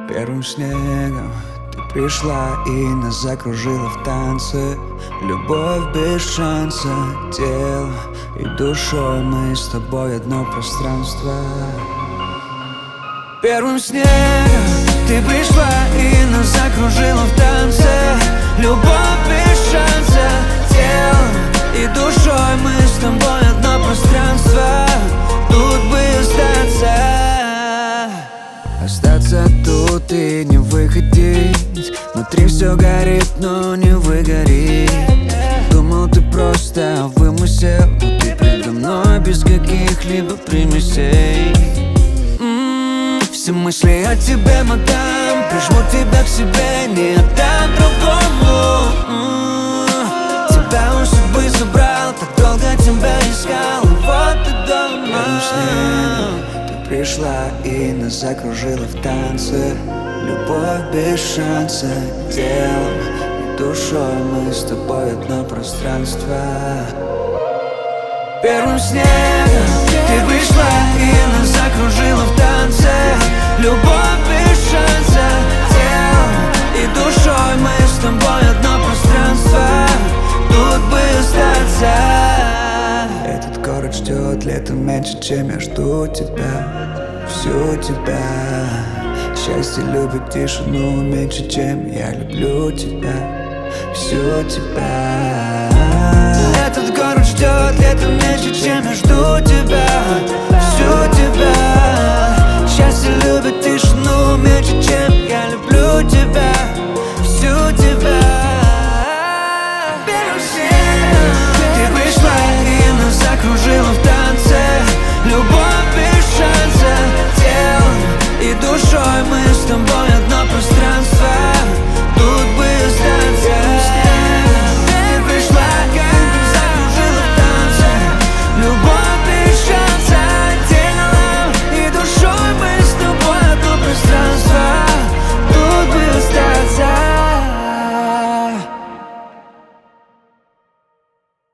Первым снегом ты пришла и нас закружила в танце. Любовь без шанса, телом и душой мы с тобой одно пространство. Первым снегом ты пришла и нас закружила в танце. Любовь без шанса, телом и душой мы с тобой одно пространство. Тут бы остаться тут и не выходить. Внутри все горит, но не выгорит. Думал, ты просто вымысел, но ты предо мной без каких-либо примесей. Все мысли о тебе, мадам, прижму тебя к себе, не отдам другому. Тебя у судьбы забрал, так долго тебя искал, и вот ты дома. Ты пришла и нас закружила в танце. Любовь без шанса, телом и душой мы с тобой одно пространство. Первым снегом ты пришла и нас закружила в танце. Любовь без шанса, телом и душой мы с тобой одно пространство. Тут бы остаться. Этот город ждет летом меньше, чем я жду тебя, всю тебя. Счастье любит тишину меньше, чем я люблю тебя, всю тебя. Этот город ждет летом меньше, чем я жду тебя, всю тебя.